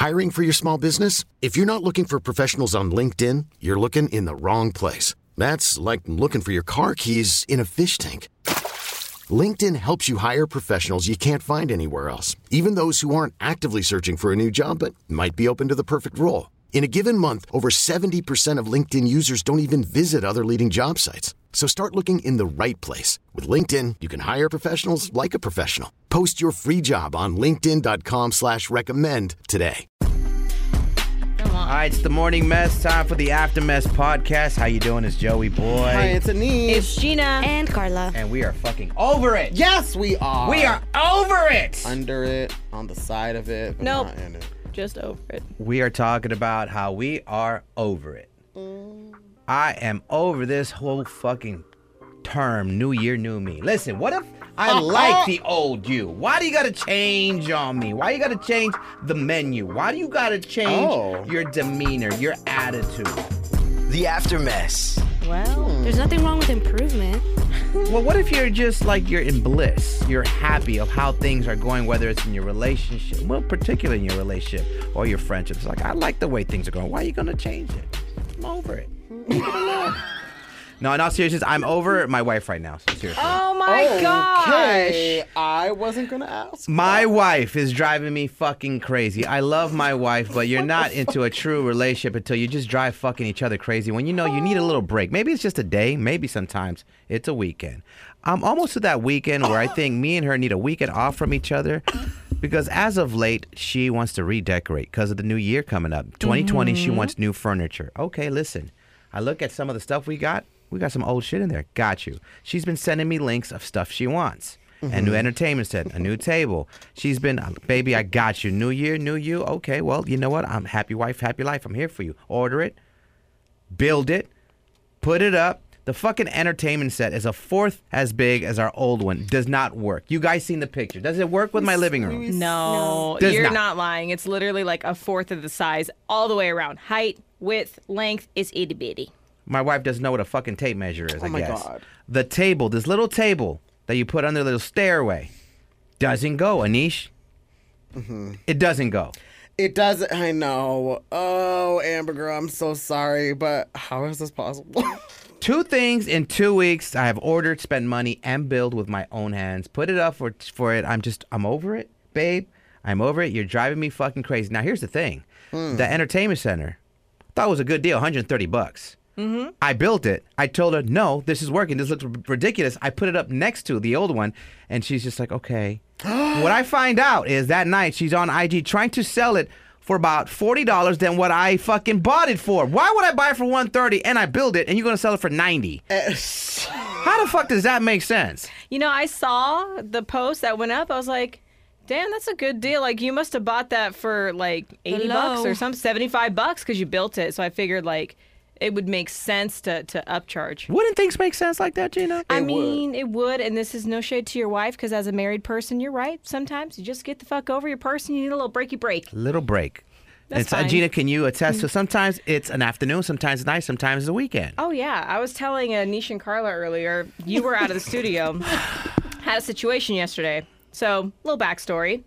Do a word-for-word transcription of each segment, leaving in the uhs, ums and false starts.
Hiring for your small business? If you're not looking for professionals on LinkedIn, you're looking in the wrong place. That's like looking for your car keys in a fish tank. LinkedIn helps you hire professionals you can't find anywhere else, even those who aren't actively searching for a new job but might be open to the perfect role. In a given month, over seventy percent of LinkedIn users don't even visit other leading job sites. So start looking in the right place. With LinkedIn, you can hire professionals like a professional. Post your free job on linkedin.com slash recommend today. All right, it's the morning mess. Time for the After Mess podcast. How you doing? It's Joey Boy. Hi, it's Anise. It's Gina. And Carla. And we are fucking over it. Yes, we are. We are over it. Under it, on the side of it, but Nope. not in it. Just over it. We are talking about how we are over it. I am over this whole fucking term, new year, new me. Listen, what if I like the old you? Why do you gotta change on me? Why you gotta change the menu? Why do you gotta change Oh. your demeanor, your attitude? The After Mess. Well, There's nothing wrong with improvement. Well, what if you're just like you're in bliss? You're happy of how things are going, whether it's in your relationship, well, particularly in your relationship or your friendship. It's like, I like the way things are going. Why are you going to change it? I'm over it. Leave it alone. No, in all seriousness, I'm over my wife right now. So seriously. oh my gosh. Okay, I wasn't gonna ask. My wife is driving me fucking crazy. I love my wife, but you're not into a true relationship until you just drive fucking each other crazy when you know you need a little break. Maybe it's just a day. Maybe sometimes it's a weekend. I'm almost to that weekend where I think me and her need a weekend off from each other because as of late, she wants to redecorate because of the new year coming up. twenty twenty, she wants new furniture. Okay, listen. I look at some of the stuff we got. We got some old shit in there. Got you. She's been sending me links of stuff she wants. A new entertainment set, a new table. She's been, baby, I got you. New year, new you. Okay, well, you know what? I'm happy wife, happy life. I'm here for you. Order it, build it, put it up. The fucking entertainment set is a fourth as big as our old one. Does not work. You guys seen the picture. Does it work with my living room? No, Does you're not. not. lying. It's literally like a fourth of the size all the way around. Height, width, length is itty bitty. My wife doesn't know what a fucking tape measure is, I Oh my guess. God. The table, this little table that you put under the little stairway, doesn't go, Anish. Mm-hmm. It doesn't go. It doesn't. I know. Oh, Amber girl, I'm so sorry, but how is this possible? Two things in two weeks. I have ordered, spent money, and built with my own hands. Put it up for for it. I'm just, I'm over it, babe. I'm over it. You're driving me fucking crazy. Now, here's the thing. Hmm. The entertainment center, thought it was a good deal, one hundred thirty bucks. Mm-hmm. I built it. I told her, no, this is working. This looks r- ridiculous. I put it up next to the old one, and she's just like, okay. What I find out is that night she's on I G trying to sell it for about forty dollars than what I fucking bought it for. Why would I buy it for one hundred thirty dollars and I build it and you're going to sell it for ninety dollars? How the fuck does that make sense? You know, I saw the post that went up. I was like, damn, that's a good deal. Like, you must have bought that for like eighty Hello. bucks or something, seventy-five bucks because you built it. So I figured like it would make sense to, to upcharge. Wouldn't things make sense like that, Gina? I mean, it would, and this is no shade to your wife, because as a married person, you're right. Sometimes you just get the fuck over your person. You need a little breaky break. Little break. That's and so, fine. Gina, can you attest to sometimes it's an afternoon, sometimes it's night, sometimes it's a weekend? Oh, yeah. I was telling Anish and Carla earlier, you were out of the studio, had a situation yesterday. So, little backstory.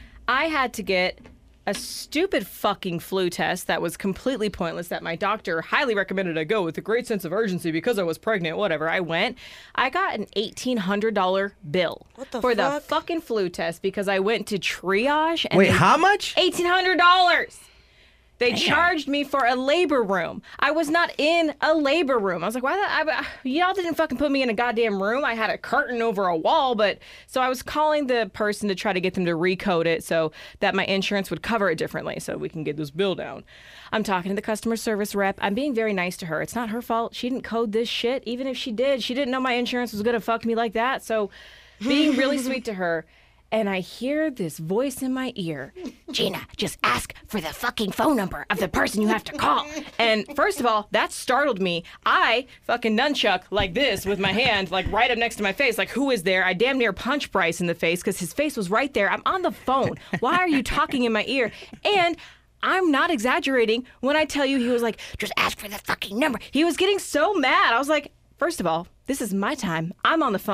I had to get a stupid fucking flu test that was completely pointless that my doctor highly recommended I go with a great sense of urgency because I was pregnant, whatever. I went. I got an eighteen hundred dollars bill What the for fuck? the fucking flu test because I went to triage. And Wait, they- how much? eighteen hundred dollars. They charged me for a labor room. I was not in a labor room. I was like, why? The, I, y'all didn't fucking put me in a goddamn room. I had a curtain over a wall, but so I was calling the person to try to get them to recode it so that my insurance would cover it differently so we can get this bill down. I'm talking to the customer service rep. I'm being very nice to her. It's not her fault. She didn't code this shit. Even if she did, she didn't know my insurance was going to fuck me like that. So being really sweet to her. And I hear this voice in my ear. Gina, just ask for the fucking phone number of the person you have to call. And first of all, that startled me. I fucking nunchuck like this with my hand, like right up next to my face. Like, who is there? I damn near punch Bryce in the face because his face was right there. I'm on the phone. Why are you talking in my ear? And I'm not exaggerating when I tell you he was like, just ask for the fucking number. He was getting so mad. I was like, first of all, this is my time. I'm on the phone.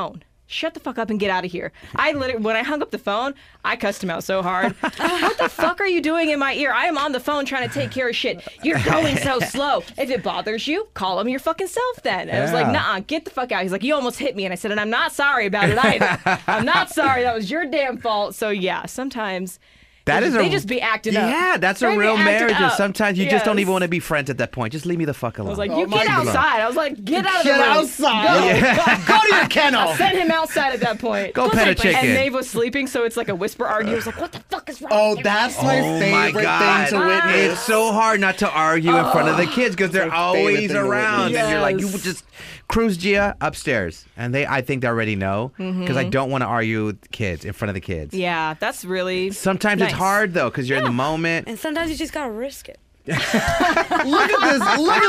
shut the fuck up and get out of here. I literally, when I hung up the phone, I cussed him out so hard. What the fuck are you doing in my ear? I am on the phone trying to take care of shit. You're going so slow. If it bothers you, call him your fucking self then. And I was like, nah, get the fuck out. He's like, you almost hit me. And I said, and I'm not sorry about it either. I'm not sorry. That was your damn fault. So yeah, sometimes... That they is just, a, they just be acting up. Yeah, that's They a be real acting marriage. And up. sometimes you just don't Yes. even want to be friends at that point. Just leave me the fuck alone. I was like, Oh you my get God. outside. I was like, get out of the Get room. outside. Go, go to your kennel. Send him outside at that point. Go pet a And chicken. Maeve was sleeping, so it's like a whisper argue. I was like, what the fuck is wrong? Oh, with you? that's my Oh my favorite God. thing to witness. It's so hard not to argue in front of the kids because they're my favorite always thing to around, witness. and you're like, you Yes. just cruise Gia upstairs, and they, I think they already know because I don't want to argue with kids in front of the kids. Yeah, that's really. Sometimes nice. it's hard though because you're in the moment. And sometimes you just gotta risk it. Look at this. Look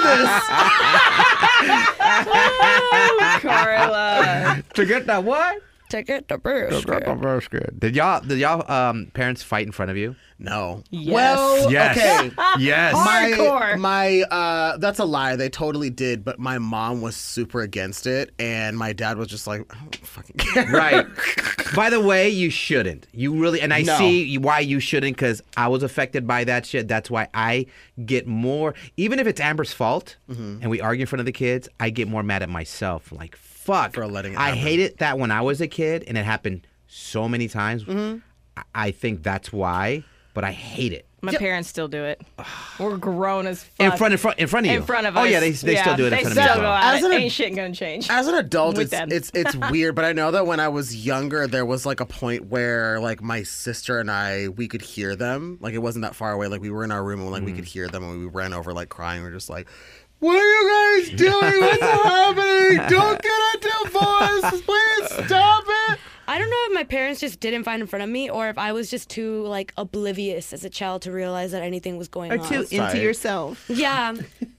at Carla. To get that what? To get the risk. Did y'all did y'all um, parents fight in front of you? this. No. Yes. Well, Yes. okay. Yes. My, Hardcore. my, uh, that's a lie. They totally did, but my mom was super against it, and my dad was just like, I don't fucking care. Right. By the way, you shouldn't. You really, and I No. see why you shouldn't because I was affected by that shit. That's why I get more, even if it's Amber's fault Mm-hmm. and we argue in front of the kids, I get more mad at myself. Like, fuck. For letting it I happen. hated that when I was a kid and it happened so many times. Mm-hmm. I, I think that's why, but I hate it. My parents still do it. We're grown as fuck. In front, in front, in front of you. In front of us. Oh yeah, they, they Yeah, still do it in they front of me. still as go well. at As it. an ad- Ain't shit gonna change. As an adult, With it's, them. it's it's weird, but I know that when I was younger, there was like a point where like my sister and I, we could hear them. Like it wasn't that far away. Like we were in our room and like we could hear them, and we ran over like crying. We were just like, "What are you guys doing? What's happening? Don't get a divorce! Please stop it!" I don't know if my parents just didn't fight in front of me or if I was just too like oblivious as a child to realize that anything was going on. into yourself. Yeah.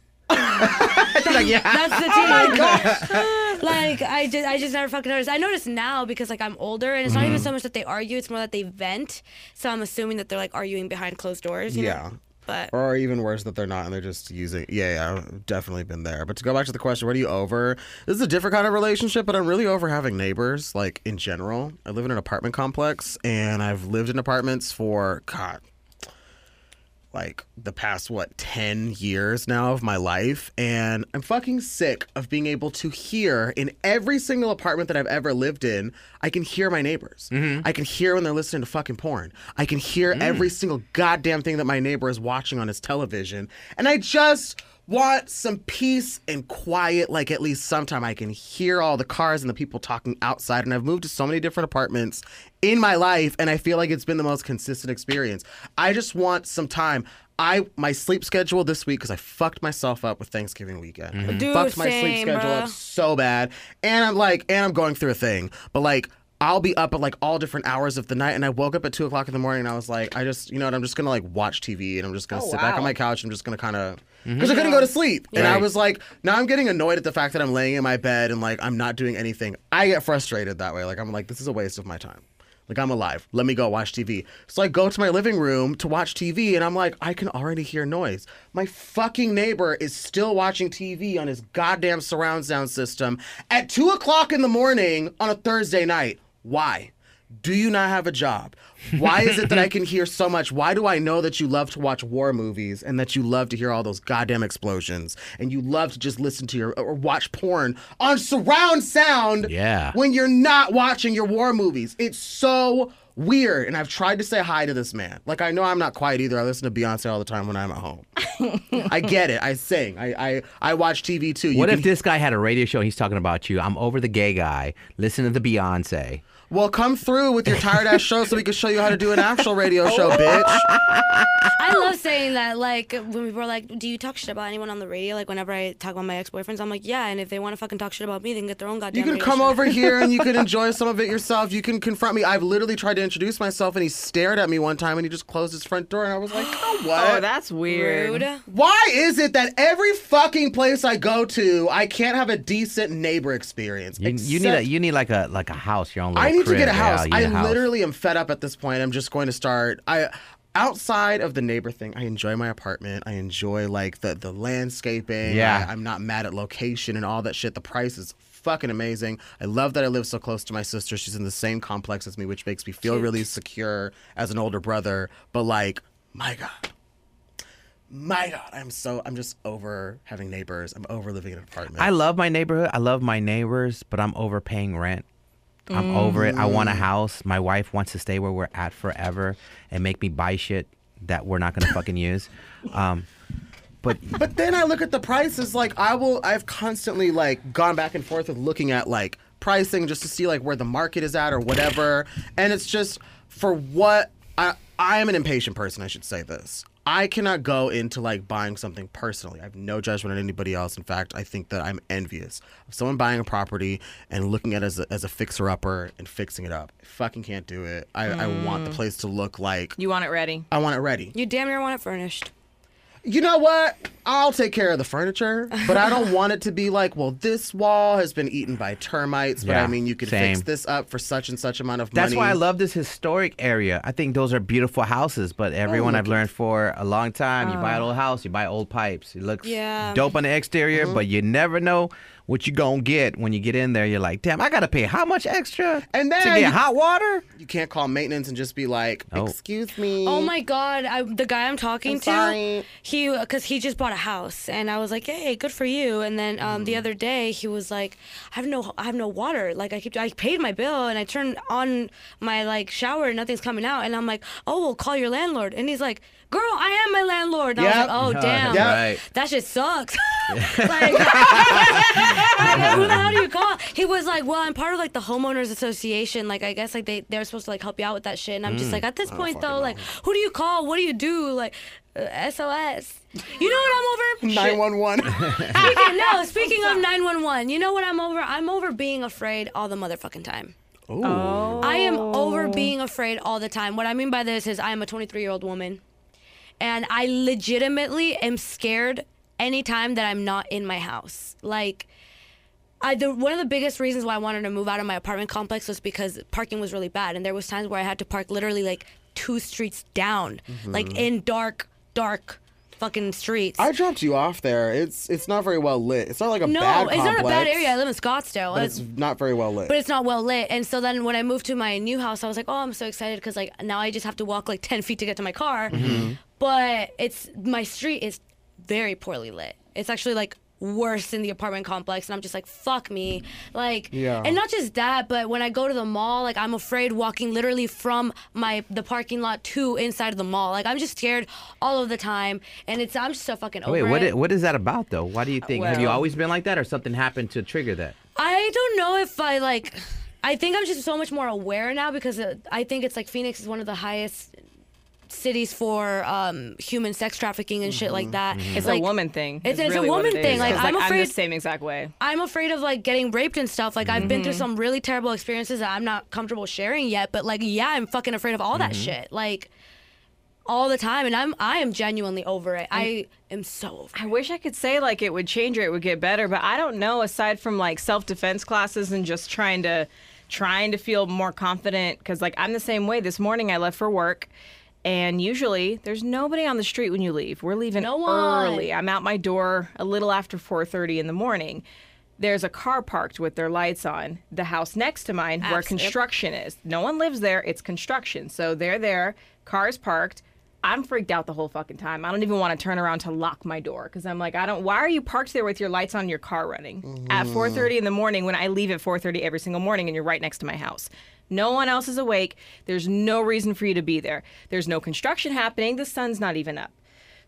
Like, yeah. That's the thing. Like I just, I just never fucking noticed. I notice now because like I'm older, and it's not even so much that they argue; it's more that they vent. So I'm assuming that they're like arguing behind closed doors. You Yeah. know? But Or even worse, that they're not and they're just using. Yeah, yeah, I've definitely been there. But to go back to the question, what are you over? This is a different kind of relationship, but I'm really over having neighbors, like in general. I live in an apartment complex, and I've lived in apartments for, God, like the past, what, ten years now of my life. And I'm fucking sick of being able to hear in every single apartment that I've ever lived in, I can hear my neighbors. I can hear when they're listening to fucking porn. I can hear every single goddamn thing that my neighbor is watching on his television. And I just want some peace and quiet, like at least sometime I can hear all the cars and the people talking outside. And I've moved to so many different apartments in my life, and I feel like it's been the most consistent experience. I just want some time. I my sleep schedule this week, because I fucked myself up with Thanksgiving weekend. I Dude, fucked my sleep same, schedule bruh. up so bad. And I'm like, and I'm going through a thing. But like, I'll be up at like all different hours of the night, and I woke up at two o'clock in the morning, and I was like, I just, you know what, I'm just gonna like watch T V, and I'm just gonna Oh, sit back wow. on my couch, and I'm just gonna kind of, because I couldn't go to sleep. And I Right. was like, now I'm getting annoyed at the fact that I'm laying in my bed and like I'm not doing anything. I get frustrated that way. Like I'm like, this is a waste of my time. Like, I'm alive. Let me go watch T V. So I go to my living room to watch T V, and I'm like, I can already hear noise. My fucking neighbor is still watching T V on his goddamn surround sound system at two o'clock in the morning on a Thursday night. Why? Do you not have a job? Why is it that I can hear so much? Why do I know that you love to watch war movies and that you love to hear all those goddamn explosions and you love to just listen to your or watch porn on surround sound Yeah. when you're not watching your war movies? It's so weird. And I've tried to say hi to this man. Like, I know I'm not quiet either. I listen to Beyonce all the time when I'm at home. I get it. I sing. I I, I watch T V too. You What can- if this guy had a radio show and he's talking about you? I'm over the gay guy. Listen to the Beyonce. Well, come through with your tired ass show so we can show you how to do an actual radio show, bitch. I love saying that. Like when people are like, "Do you talk shit about anyone on the radio?" Like whenever I talk about my ex-boyfriends, I'm like, "Yeah." And if they want to fucking talk shit about me, they can get their own goddamn. You can radio come show. over here and you can enjoy some of it yourself. You can confront me. I've literally tried to introduce myself, and he stared at me one time, and he just closed his front door, and I was like, oh, what? Oh, that's weird. Rude. Why is it that every fucking place I go to, I can't have a decent neighbor experience? You, you need a except- you need like a like a house, your own little I need to crib. get a Yeah, house. you I need a house. literally am fed up at this point. I'm just going to start. I outside of the neighbor thing, I enjoy my apartment. I enjoy like the the landscaping. Yeah. I, I'm not mad at location and all that shit. The price is fucking amazing. I love that I live so close to my sister. She's in the same complex as me, which makes me feel Cute. really secure as an older brother. But like, my God. My God, I'm so, I'm just over having neighbors. I'm over living in an apartment. I love my neighborhood. I love my neighbors, but I'm over paying rent. I'm over it. I want a house. My wife wants to stay where we're at forever and make me buy shit that we're not gonna fucking use. Um, but But then I look at the prices. Like I will, I've constantly like gone back and forth with looking at like pricing just to see like where the market is at or whatever. And it's just for what I, I am an impatient person. I should say this. I cannot go into like buying something personally. I have no judgment on anybody else. In fact, I think that I'm envious of someone buying a property and looking at it as a, as a fixer-upper and fixing it up. I fucking can't do it. I, I want the place to look like You want it ready. I want it ready. You damn near want it furnished. You know what? I'll take care of the furniture, but I don't want it to be like, well, this wall has been eaten by termites, but Yeah, I mean, you could same. fix this up for such and such amount of that's money. why I love this historic area. I think those are beautiful houses, but everyone I've learned for a long time, you buy an old house, you buy old pipes. It looks Yeah. dope on the exterior, but you never know what you gonna get when you get in there. You're like, damn, I gotta pay how much extra And then to get you- hot water? You can't call maintenance and just be like, Oh. excuse me. Oh my God! I, the guy I'm talking I'm to, sorry. he because he just bought a house, and I was like, "Hey, good for you." And then um, the other day, he was like, "I have no, I have no water. Like I keep, I paid my bill, and I turned on my like shower, and nothing's coming out." And I'm like, "Oh, well, call your landlord." And he's like, "Girl, I am my landlord." And I Yep. was like, "Oh, damn, Yep. Right. that shit sucks." like, like, who the hell do you call? He was like, "Well, I'm part of like the homeowners association. Like, I guess like they they're supposed to like help you out with that shit." And I'm just like, at this point though, like, who do you call? What do you do? Like, uh, S O S. You know what I'm over? nine one one. Speaking, no, speaking of nine one one, you know what I'm over? I'm over being afraid all the motherfucking time. Oh. I am over being afraid all the time. What I mean by this is I am a twenty-three year old woman, and I legitimately am scared anytime that I'm not in my house. Like, I, the, one of the biggest reasons why I wanted to move out of my apartment complex was because parking was really bad, and there was times where I had to park literally like two streets down, like in dark, dark fucking streets. I dropped you off there. It's it's not very well lit. It's not like a no, bad it's complex. not a bad area. I live in Scottsdale. But It's- it's not very well lit. but it's not well lit. And so then when I moved to my new house, I was like, oh, I'm so excited because like now I just have to walk like ten feet to get to my car. Mm-hmm. But it's my street is very poorly lit. It's actually like worse in the apartment complex, and I'm just like, fuck me. Like, Yeah. and not just that, but when I go to the mall, like I'm afraid walking literally from my the parking lot to inside of the mall. Like I'm just scared all of the time, and it's I'm just so fucking over Wait, what? it. i- What is that about though? Why do you think? Have you Well- always been like that, or something happened to trigger that? I don't know if I like. I think I'm just so much more aware now because uh, I think it's like Phoenix is one of the highest cities for um, human sex trafficking and shit like that. It's like, a woman thing. It's- it's a really what woman it thing. is. Like, 'Cause, I'm I'm afraid- the same exact way. I'm afraid of like getting raped and stuff. Like I've been through some really terrible experiences that I'm not comfortable sharing yet. But like, yeah, I'm fucking afraid of all that shit. Like all the time, and I'm I am genuinely over it. I am so over it. I wish I could say like it would change or it would get better, but I don't know. Aside from like self-defense classes and just trying to trying to feel more confident, because like I'm the same way. This morning I left for work. And usually there's nobody on the street when you leave. We're leaving No one. early. I'm out my door a little after four thirty in the morning. There's a car parked with their lights on. The house next to mine where Abs- yep. construction is. No one lives there. It's construction. So they're there. Cars parked. I'm freaked out the whole fucking time. I don't even want to turn around to lock my door because I'm like, I don't. Why are you parked there with your lights on, your car running at four thirty in the morning when I leave at four thirty every single morning and you're right next to my house? No one else is awake. There's no reason for you to be there. There's no construction happening. The sun's not even up.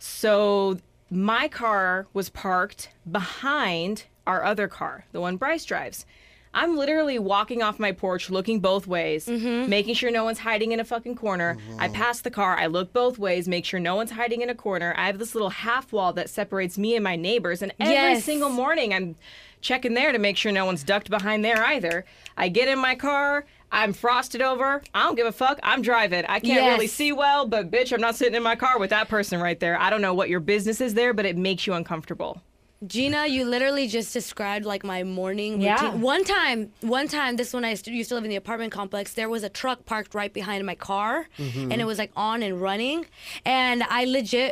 So my car was parked behind our other car, the one Bryce drives. I'm literally walking off my porch, looking both ways, making sure no one's hiding in a fucking corner. I pass the car, I look both ways, make sure no one's hiding in a corner. I have this little half wall that separates me and my neighbors, and every Yes. single morning I'm checking there to make sure no one's ducked behind there either. I get in my car, I'm frosted over. I don't give a fuck. I'm driving. I can't Yes. really see well, but bitch, I'm not sitting in my car with that person right there. I don't know what your business is there, but it makes you uncomfortable. Gina, you literally just described like my morning routine. Yeah. One time, one time, this when I st- used to live in the apartment complex, there was a truck parked right behind my car, and it was like on and running, and I legit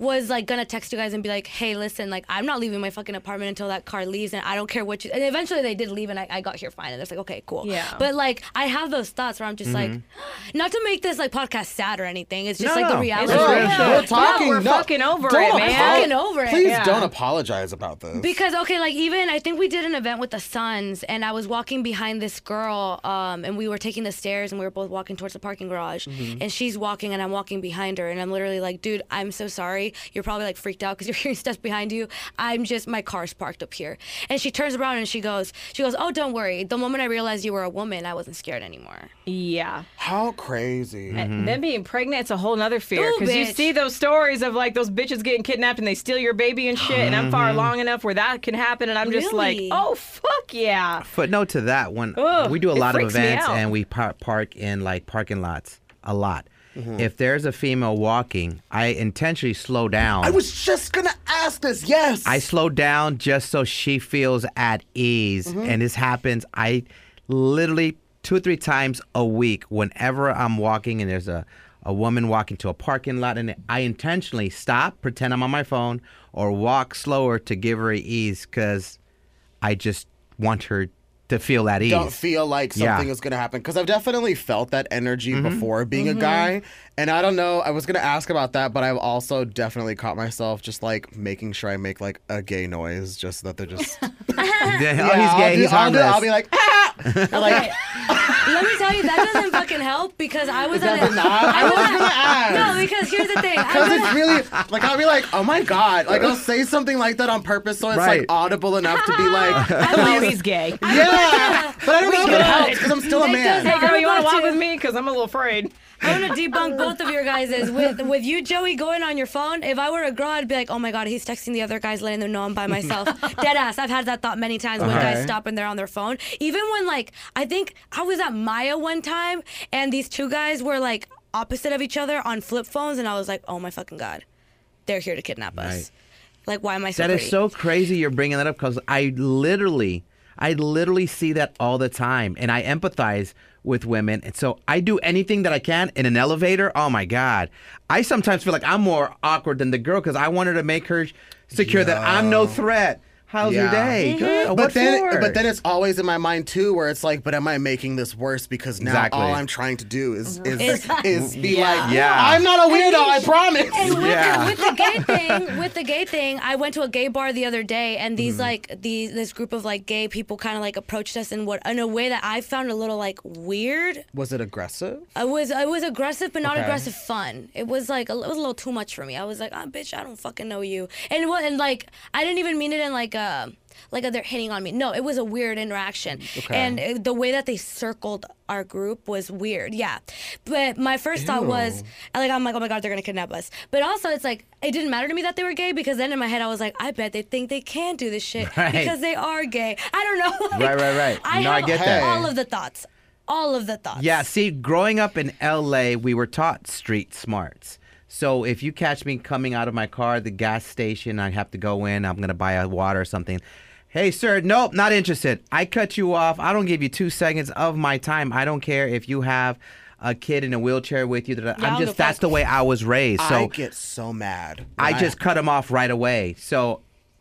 was like gonna text you guys and be like, hey, listen, like I'm not leaving my fucking apartment until that car leaves, and I don't care what you. And eventually they did leave, and I, I got here fine, and it's like, okay, cool. Yeah. But like I have those thoughts where I'm just like, not to make this like podcast sad or anything. It's just No, like the no. reality. It's Girl, real shit. we're talking. we're no, fucking over don't it, apo- man. Fucking over it. Please Yeah. don't apologize about this. Because okay, like even I think we did an event with the Suns, and I was walking behind this girl, um, and we were taking the stairs, and we were both walking towards the parking garage, and she's walking, and I'm walking behind her, and I'm literally like, dude, I'm so sorry. You're probably like freaked out because you're hearing steps behind you. I'm just my car's parked up here, and she turns around and she goes, she goes, oh, don't worry. The moment I realized you were a woman, I wasn't scared anymore. Yeah. How crazy. And then being pregnant, it's a whole nother fear. Ooh, Because you bitch. see those stories of like those bitches getting kidnapped and they steal your baby and shit. And I'm far long enough where that can happen. And I'm just like, Really? oh, fuck yeah. Footnote to that, when Ugh, we do a it lot of freaks me events out. and we par- park in like parking lots a lot. If there's a female walking, I intentionally slow down. I was just gonna ask this. Yes. I slow down just so she feels at ease. And this happens, I literally two or three times a week, whenever I'm walking and there's a, a woman walking to a parking lot, and I intentionally stop, pretend I'm on my phone, or walk slower to give her ease because I just want her to feel at ease. don't feel like Yeah. something is going to happen because I've definitely felt that energy before being a guy, and I don't know, I was going to ask about that, but I've also definitely caught myself just like making sure I make like a gay noise just so that they're just oh, he's I'll gay. do- He's I'll, do- harmless. I'll be like ah! And, like Let me tell you, that doesn't fucking help because I was at does a, not? I was going to ask. no, because here's the thing. I Because was it's really like I'll be like, oh my god, like I'll say something like that on purpose so it's Right. like audible enough to be like, I know he's gay. yeah, but I don't know if it good. helps because I'm still a It man. does Hey, girl, you want to about walk to- with me? Because I'm a little afraid. I want to debunk both of your guys' with with you, Joey, going on your phone. If I were a girl, I'd be like, oh my god, he's texting the other guys, letting them know I'm by myself. Dead ass. I've had that thought many times when guys Okay. stop and they're on their phone. Even when like I think I was at Maya one time and these two guys were like opposite of each other on flip phones, and I was like, oh my fucking god, they're here to kidnap us. Right. Like, why am I so? That is pretty? so crazy you're bringing that up because I literally, I literally see that all the time, and I empathize with women, and so I do anything that I can in an elevator. Oh my god, I sometimes feel like I'm more awkward than the girl because I want her to make her secure that I'm no threat. How's your Yeah. day? Good. But What then, for? but then it's always in my mind too, where it's like, but am I making this worse because now Exactly. all I'm trying to do is is Is- is be Yeah. like, Yeah. I'm not a weirdo, I promise. And with, Yeah. the, with the gay thing, with the gay thing, I went to a gay bar the other day, and these Mm-hmm. like these this group of like gay people kind of like approached us in what in a way that I found a little like weird. Was it aggressive? It was it was aggressive, but not Okay. aggressive fun. It was like a, it was a little too much for me. I was like, ah, bitch, I don't fucking know you. And what and like I didn't even mean it in like a. Like they're hitting on me. No, it was a weird interaction. Okay. And it, the way that they circled our group was weird. Yeah. But my first thought was, like, I'm like, oh my God, they're going to kidnap us. But also, it's like, it didn't matter to me that they were gay because then in my head, I was like, I bet they think they can do this shit Right. because they are gay. I don't know. Like, Right, right, right. I No, I have get that. all of the thoughts. All of the thoughts. Yeah, see, growing up in L A, we were taught street smarts. So if you catch me coming out of my car at the gas station, I have to go in, I'm going to buy a water or something. Hey, sir, nope, not interested. I cut you off. I don't give you two seconds of my time. I don't care if you have a kid in a wheelchair with you. Yeah, I'm I'll just, go that's fuck. the way I was raised. I So get so mad. I when just cut him off right away. So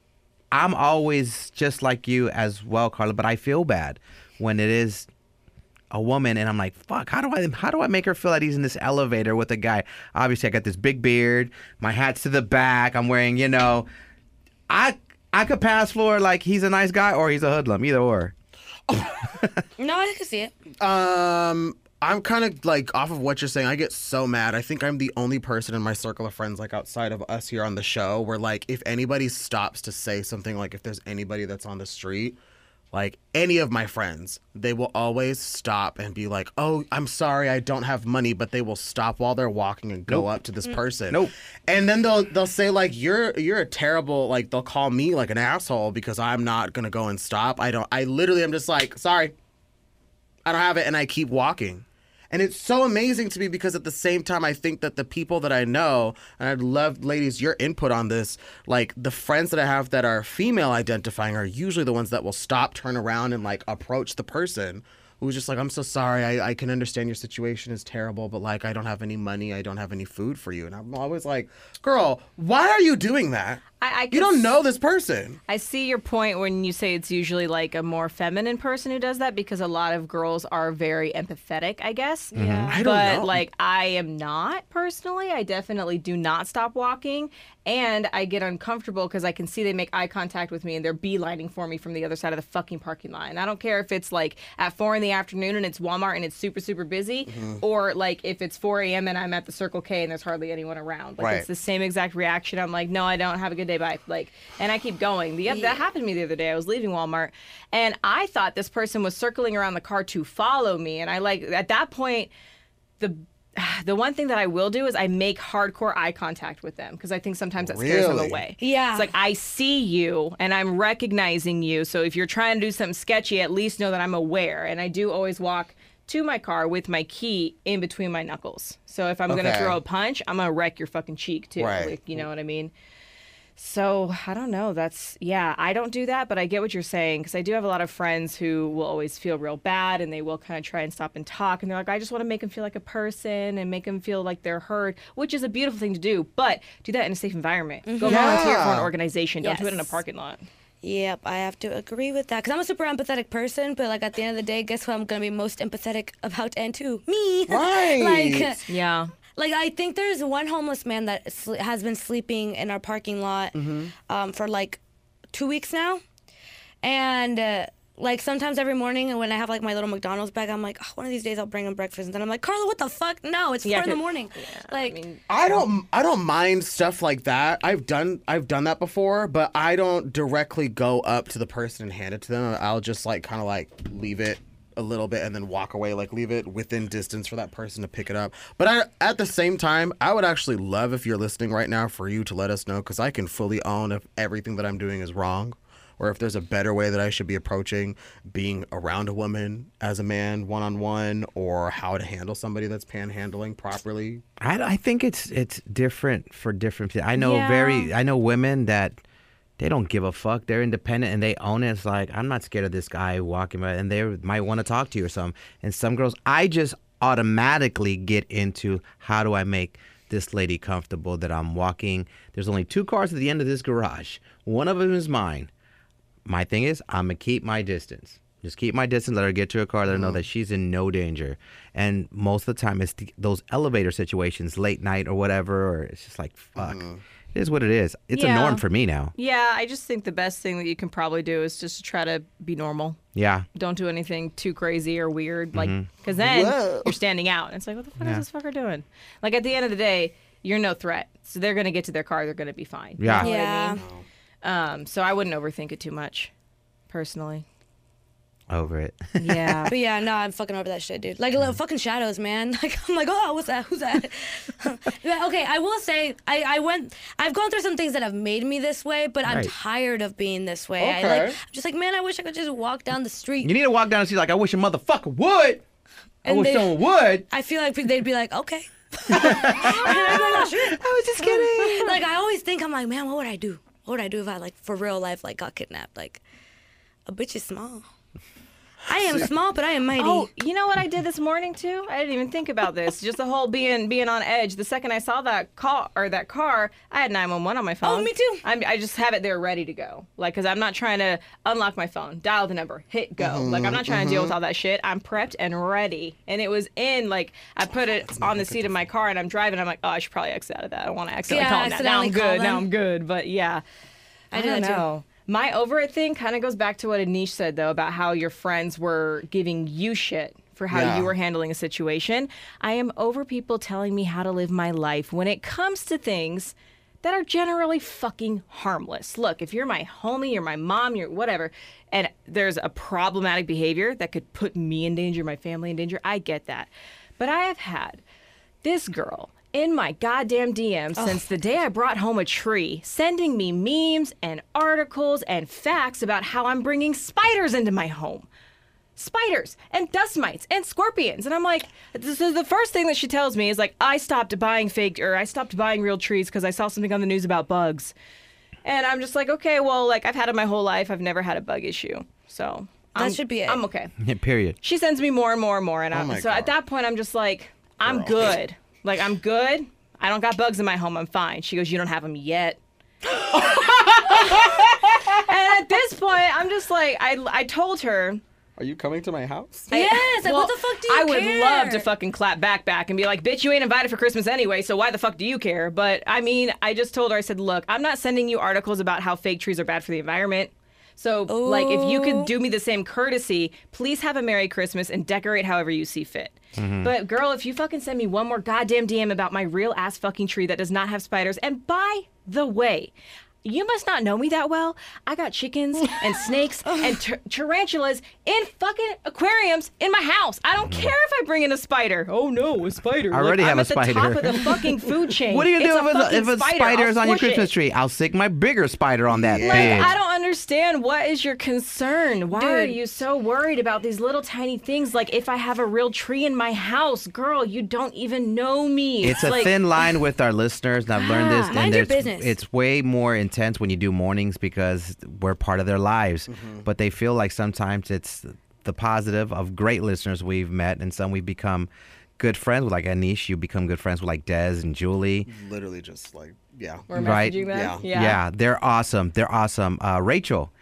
I'm always just like you as well, Carla, but I feel bad when it is a woman and I'm like, fuck, how do I how do I make her feel at ease in this elevator with a guy? Obviously, I got this big beard, my hat's to the back, I'm wearing, you know, I I could pass for like he's a nice guy or he's a hoodlum, either or. No, I can see it. Um, I'm kind of like off of what you're saying. I get so mad. I think I'm the only person in my circle of friends, like outside of us here on the show, where like if anybody stops to say something, like if there's anybody that's on the street, like any of my friends, they will always stop and be like, "Oh, I'm sorry, I don't have money," but they will stop while they're walking and go Nope. up to this person. Nope. And then they'll they'll say like, "You're you're a terrible," like they'll call me like an asshole because I'm not gonna go and stop. I don't. I literally am just like, "Sorry, I don't have it," and I keep walking. And it's so amazing to me because at the same time, I think that the people that I know, and I'd love, ladies, your input on this, like the friends that I have that are female identifying are usually the ones that will stop, turn around, and like approach the person. who was just like, I'm so sorry. I, I can understand your situation is terrible, but like, I don't have any money. I don't have any food for you. And I'm always like, girl, why are you doing that? I, I You don't know this person. I see your point when you say it's usually like a more feminine person who does that because a lot of girls are very empathetic, I guess. Yeah. I don't but know. like I am not personally. I definitely do not stop walking, and I get uncomfortable because I can see they make eye contact with me and they're beelining for me from the other side of the fucking parking lot. And I don't care if it's like at four in the afternoon and it's Walmart and it's super super busy, Mm-hmm. or like if it's four a.m. and I'm at the Circle K and there's hardly anyone around. Like Right. it's the same exact reaction. I'm like, no, I don't. Have a good day, bye. Like, and I keep going. The that happened to me the other day. I was leaving Walmart, and I thought this person was circling around the car to follow me. And I like at that point, the the one thing that I will do is I make hardcore eye contact with them because I think sometimes that scares them Really? away. Yeah. It's like I see you and I'm recognizing you. So if you're trying to do something sketchy, at least know that I'm aware. And I do always walk to my car with my key in between my knuckles. So if I'm gonna Okay. throw a punch, I'm gonna wreck your fucking cheek too. Right. Like, you know what I mean? So I don't know. That's yeah. I don't do that, but I get what you're saying because I do have a lot of friends who will always feel real bad, and they will kind of try and stop and talk, and they're like, I just want to make them feel like a person and make them feel like they're heard, which is a beautiful thing to do. But do that in a safe environment. Go volunteer for an Yeah. organization. Don't do it in a Yes. parking lot. Yep, I have to agree with that because I'm a super empathetic person. But like at the end of the day, guess who I'm gonna be most empathetic about and to? Me. Right. like, Yeah. like I think there's one homeless man that sl- has been sleeping in our parking lot um, for like two weeks now, and. Uh, Like sometimes every morning when I have like my little McDonald's bag, I'm like, oh, one of these days I'll bring him breakfast, and then I'm like, Carla, what the fuck? No, it's Yeah, four in the 'cause- morning. like, I don't I don't mind stuff like that. I've done I've done that before, but I don't directly go up to the person and hand it to them. I'll just like kind of like leave it a little bit and then walk away, like leave it within distance for that person to pick it up. But I, at the same time, I would actually love if you're listening right now for you to let us know, because I can fully own if everything that I'm doing is wrong, or if there's a better way that I should be approaching being around a woman as a man one-on-one, or how to handle somebody that's panhandling properly. I, I think it's it's different for different people. I know Yeah. very I know women that they don't give a fuck. They're independent and they own it. It's like, I'm not scared of this guy walking by, and they might want to talk to you or something. And some girls, I just automatically get into, how do I make this lady comfortable that I'm walking? There's only two cars at the end of this garage. One of them is mine. My thing is, I'm going to keep my distance. Just keep my distance, let her get to her car, let her know that she's in no danger. And most of the time, it's the, those elevator situations, late night or whatever, or it's just like, fuck. It is what it is. It's a Yeah. norm for me now. Yeah, I just think the best thing that you can probably do is just to try to be normal. Yeah. Don't do anything too crazy or weird, like, because then Whoa. you're standing out. And it's like, what the fuck Yeah. is this fucker doing? Like, at the end of the day, you're no threat. So they're going to get to their car. They're going to be fine. You Yeah. know what I yeah. mean? Um, so I wouldn't overthink it too much, personally. Over it. Yeah. But yeah, no, I'm fucking over that shit, dude. Like, little fucking shadows, man. Like, I'm like, oh, what's that? Who's that? Yeah, okay, I will say, I, I went, I've gone through some things that have made me this way, but I'm Right. tired of being this way. I Okay. like, I'm just like, man, I wish I could just walk down the street. You need to walk down and see, like, I wish a motherfucker would. I And wish they- someone would. I feel like they'd be like, okay. And I'd be like, oh, shit. I was just kidding. Like, I always think, I'm like, man, what would I do? What would I do if I, like, for real life, like, got kidnapped? Like, a bitch is small. I am small, but I am mighty. Oh, you know what I did this morning too? I didn't even think about this. Just the whole being being on edge. The second I saw that car or that car, I had nine one one on my phone. Oh, me too. I'm, I just have it there ready to go. Like, cause I'm not trying to unlock my phone, dial the number, hit go. Like, I'm not trying to deal with all that shit. I'm prepped and ready. And it was in, like, I put it on the seat of my car and I'm driving. I'm like, oh, I should probably exit out of that. I don't want to accidentally Yeah, call them that. Now I'm accidentally good. call Now them. I'm good. But yeah, I, I do don't that too. know. My over it thing kind of goes back to what Anish said, though, about how your friends were giving you shit for how Yeah. you were handling a situation. I am over people telling me how to live my life when it comes to things that are generally fucking harmless. Look, if you're my homie, you're my mom, you're whatever, and there's a problematic behavior that could put me in danger, my family in danger, I get that. But I have had this girl in my goddamn D Ms since the day I brought home a tree, sending me memes and articles and facts about how I'm bringing spiders into my home. Spiders and dust mites and scorpions. And I'm like, this is the first thing that she tells me is like, I stopped buying fake or I stopped buying real trees because I saw something on the news about bugs. And I'm just like, okay, well, like I've had it my whole life. I've never had a bug issue. So That I'm, should be it. I'm okay. Yeah, period. She sends me more and more and more, and Oh I'm, my so God. at that point, I'm just like, I'm Girl. good. Like, I'm good. I don't got bugs in my home. I'm fine. She goes, you don't have them yet. And at this point, I'm just like, I, I told her. Are you coming to my house? Yes, like Well, what the fuck do you I would care? love to fucking clap back back and be like, bitch, you ain't invited for Christmas anyway, so why the fuck do you care? But I mean, I just told her, I said, look, I'm not sending you articles about how fake trees are bad for the environment. So, like, if you could do me the same courtesy, please have a Merry Christmas and decorate however you see fit. But, girl, if you fucking send me one more goddamn D M about my real ass fucking tree that does not have spiders, and by the way, you must not know me that well. I got chickens and snakes and tar- tarantulas in fucking aquariums in my house. I don't care if I bring in a spider. Oh no, a spider! I already Look, have I'm a at the spider. top of the fucking food chain. What do you It's do a if, a, fucking if a spider. spider is I'll on your squish Christmas it. tree? I'll stick my bigger spider on that Yeah. bitch. Like, I don't understand. What is your concern? Why are Dude. you so worried about these little tiny things? Like, if I have a real tree in my house, girl, you don't even know me. It's a like, thin line with our listeners, and I've learned this. Mind and your there's- business. It's way more intense when you do mornings because we're part of their lives. But they feel like sometimes it's the positive of great listeners we've met, and some we've become good friends with. Like Anish, you become good friends with, like Des and Julie. Literally just like, yeah. We're Right. messaging them? Yeah. Yeah, they're awesome. They're awesome. Uh, Rachel.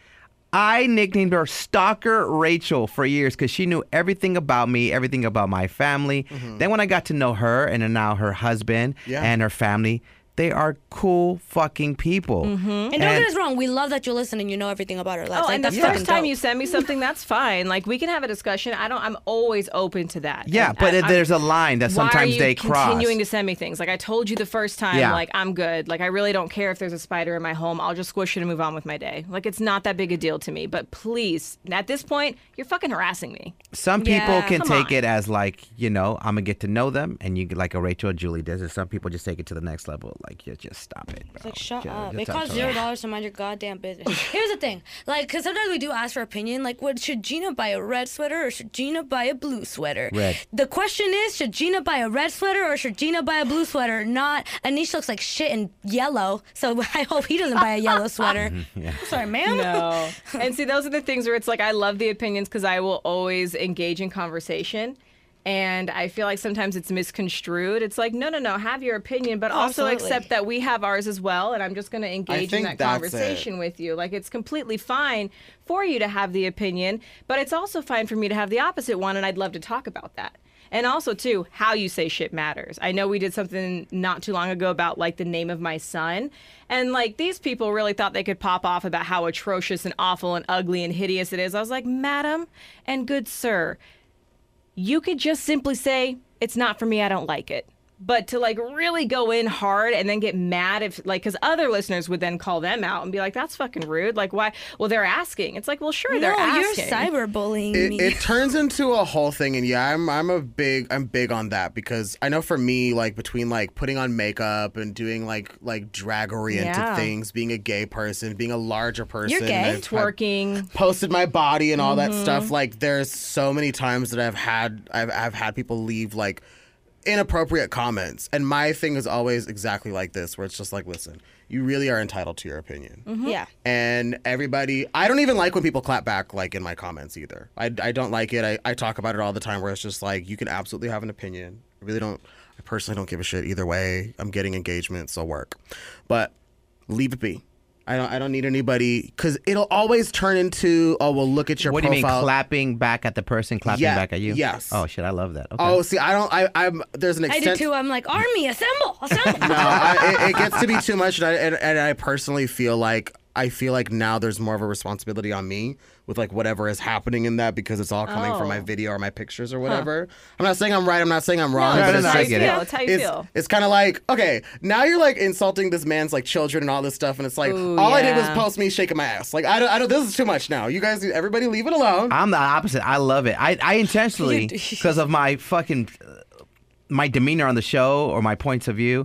I nicknamed her Stalker Rachel for years because she knew everything about me, everything about my family. Then when I got to know her and then now her husband Yeah. and her family, they are cool fucking people. And don't get us wrong, we love that you listen and you know everything about our lives. Oh, like, and the that's first fucking time dope. you send me something, that's fine. Like, we can have a discussion. I don't. I'm always open to that. Yeah, And but I, it- there's a line that why are sometimes you they cross. continuing to send me things? Like I told you the first time. Yeah. Like I'm good. Like I really don't care if there's a spider in my home. I'll just squish it and move on with my day. Like it's not that big a deal to me. But please, at this point, you're fucking harassing me. Some people Yeah. can Come take on. it as like, you know, I'm gonna get to know them, and you like a Rachel or Julie does. And some people just take it to the next level. Like, you just stop it, bro. Like, shut Just- up. just It stop costs talking. zero dollars to mind your goddamn business. Here's the thing. Like, because sometimes we do ask for opinion. Like, what, should Gina buy a red sweater or should Gina buy a blue sweater? Red. The question is, should Gina buy a red sweater or should Gina buy a blue sweater? Not, Anish looks like shit in yellow, so I hope he doesn't buy a yellow sweater. Sorry, ma'am. No. And see, those are the things where it's like I love the opinions because I will always engage in conversation. And I feel like sometimes it's misconstrued. It's like, no, no, no, have your opinion, but Oh, also absolutely. accept that we have ours as well. And I'm just going to engage in think that that's conversation it. with you. Like, it's completely fine for you to have the opinion, but it's also fine for me to have the opposite one. And I'd love to talk about that. And also, too, how you say shit matters. I know we did something not too long ago about, like, the name of my son. And, like, these people really thought they could pop off about how atrocious and awful and ugly and hideous it is. I was like, madam and good sir, you could just simply say, it's not for me, I don't like it. But to like really go in hard and then get mad if like, because other listeners would then call them out and be like, that's fucking rude. Like, why? Well, they're asking. It's like, well, sure, No, they're you're asking. cyberbullying It, me. it turns into a whole thing, and yeah, I'm I'm a big I'm big on that because I know for me, like between like putting on makeup and doing like like drag oriented Yeah. things, being a gay person, being a larger person, You're gay. and I've had- Twerking. posted my body and all Mm-hmm. that stuff. Like there's so many times that I've had I've I've had people leave like inappropriate comments, and my thing is always exactly like this, where it's just like, listen, you really are entitled to your opinion. Yeah. And everybody, I don't even like when people clap back like in my comments either. I, I don't like it. I, I talk about it all the time where it's just like, you can absolutely have an opinion. I really don't, I personally don't give a shit either way. I'm getting engagement, so work. But leave it be. I don't I don't need anybody, because it'll always turn into, oh, well, look at your What do you profile. mean, clapping back at the person, clapping Yeah, back at you? yes. Oh shit, I love that. Okay. Oh, see, I don't, I, I'm, there's an I extent. do too. I'm like, army, assemble, assemble. No, I, it, it gets to be too much, and I, and, and I personally feel like I feel like now there's more of a responsibility on me with like whatever is happening in that, because it's all coming from my Oh. video or my pictures or whatever. I'm not saying I'm right. I'm not saying I'm wrong. No, but no, it's no, I just- get it. That's how you it's, feel. It's kind of like, okay, now you're like insulting this man's like children and all this stuff, and it's like Ooh, all I did was yeah. post me shaking my ass. Like I don't, I don't. This is too much now. You guys, everybody, leave it alone. I'm the opposite. I love it. I, I intentionally, because of my fucking, uh, my demeanor on the show or my points of view,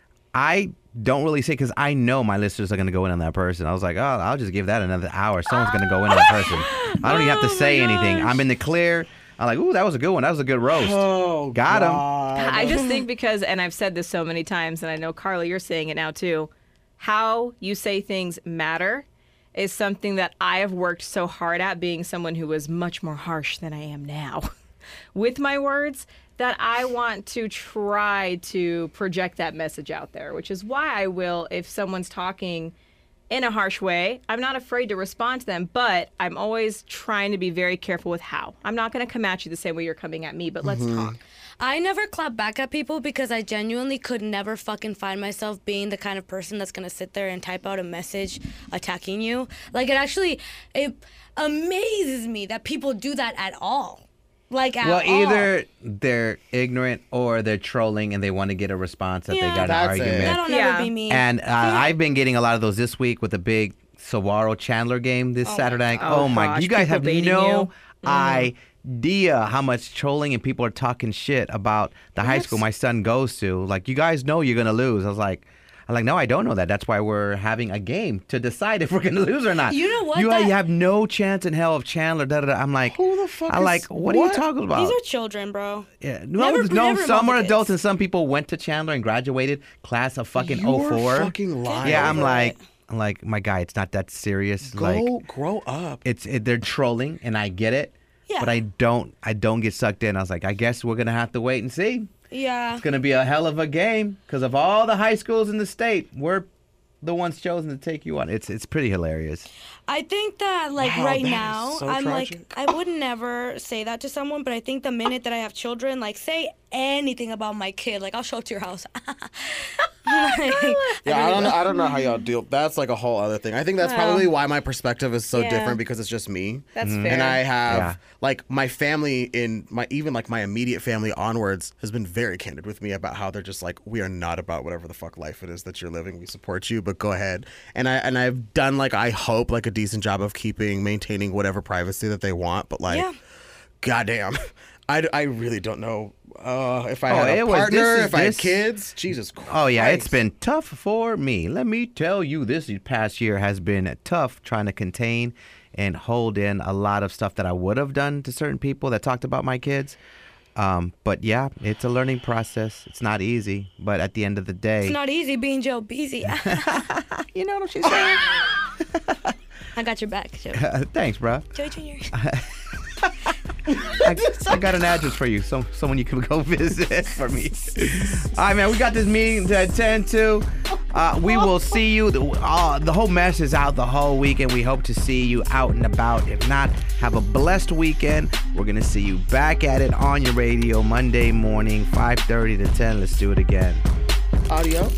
I don't really say, because I know my listeners are going to go in on that person. I was like, oh, I'll just give that another hour. Someone's going to go in on that person. I don't even have to Oh, say my anything. gosh. I'm in the clear. I'm like, ooh, that was a good one. That was a good roast. Oh, Got him. God. I just think because, and I've said this so many times, and I know, Carla, you're saying it now too, how you say things matter. is something that I have worked so hard at, being someone who was much more harsh than I am now with my words, that I want to try to project that message out there, which is why I will, if someone's talking in a harsh way, I'm not afraid to respond to them, but I'm always trying to be very careful with how. I'm not going to come at you the same way you're coming at me, but let's Mm-hmm. talk. I never clap back at people because I genuinely could never fucking find myself being the kind of person that's gonna sit there and type out a message attacking you. Like, it actually, it amazes me that people do that at all. Like, at Well, all. either they're ignorant or they're trolling and they want to get a response that Yeah. they got an That's it. argument. That'll Yeah. never be me. And uh, I've been getting a lot of those this week with the big Saguaro Chandler game this Saturday night. Oh, Oh, my! gosh, You guys people have baiting no you. idea how much trolling and people are talking shit about the high school my son goes to. Like, you guys know you're gonna lose. I was like. I'm like, no, I don't know that. That's why we're having a game to decide if we're going to lose or not. You know what? You, That- you have no chance in hell of Chandler. Da, da, da. I'm like, Who the fuck I'm is- like, what, are what? you talking about? These are children, bro. Yeah, no, Never- no. never Some involve are the adults, kids. and some people went to Chandler and graduated, class of fucking You're oh four. fucking lying. Yeah, I'm over like, it. I'm like, my guy, it's not that serious. Go Like, grow up. it's it, they're trolling, and I get it, Yeah. but I don't, I don't get sucked in. I was like, I guess we're gonna have to wait and see. Yeah. It's gonna be a hell of a game because of all the high schools in the state, we're the ones chosen to take you on. It's it's pretty hilarious. I think that, like, Wow, right that is now, so I'm tragic. like, I would never say that to someone, but I think the minute that I have children, like, say anything about my kid, like, I'll show up to your house. Like, Yeah, I don't know. I don't know how y'all deal. That's like a whole other thing. I think that's probably why my perspective is so Yeah. different because it's just me. That's Mm-hmm. fair. And I have Yeah. like my family in my even like my immediate family onwards has been very candid with me about how they're just like, we are not about whatever the fuck life it is that you're living. We support you, but go ahead. And I and I've done like I hope like a decent job of keeping maintaining whatever privacy that they want. But like, Yeah. goddamn, I, I really don't know uh, if I Oh, had a it was- partner, this is- if I had this- kids. Jesus Christ. Oh yeah, it's been tough for me. Let me tell you, this past year has been tough trying to contain and hold in a lot of stuff that I would have done to certain people that talked about my kids. Um, but yeah, it's a learning process. It's not easy, but at the end of the day, It's not easy being Joe Beasy. you know what she's saying. I got your back, Joe. Thanks, bro. Joey Junior I, I got an address for you, some someone you can go visit for me. All right, man, we got this meeting to attend to. Uh, we will see you. The, uh, the whole mess is out the whole weekend. We hope to see you out and about. If not, have a blessed weekend. We're gonna see you back at it on your radio Monday morning, five thirty to ten. Let's do it again. Audio.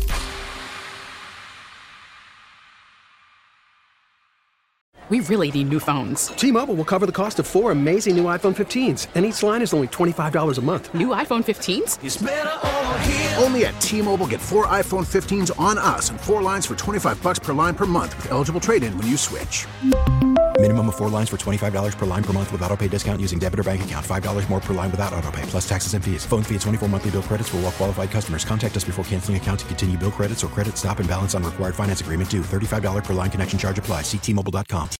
We really need new phones. T-Mobile will cover the cost of four amazing new iPhone fifteens, and each line is only twenty-five dollars a month. New iPhone fifteens? Only at T-Mobile, get four iPhone fifteens on us and four lines for twenty-five bucks per line per month with eligible trade-in when you switch. Minimum of four lines for twenty-five dollars per line per month with autopay discount using debit or bank account. five dollars more per line without autopay, plus taxes and fees. Phone fee at twenty-four monthly bill credits for well qualified customers. Contact us before canceling account to continue bill credits or credit stop and balance on required finance agreement due. thirty-five dollars per line connection charge applies. See T Mobile dot com.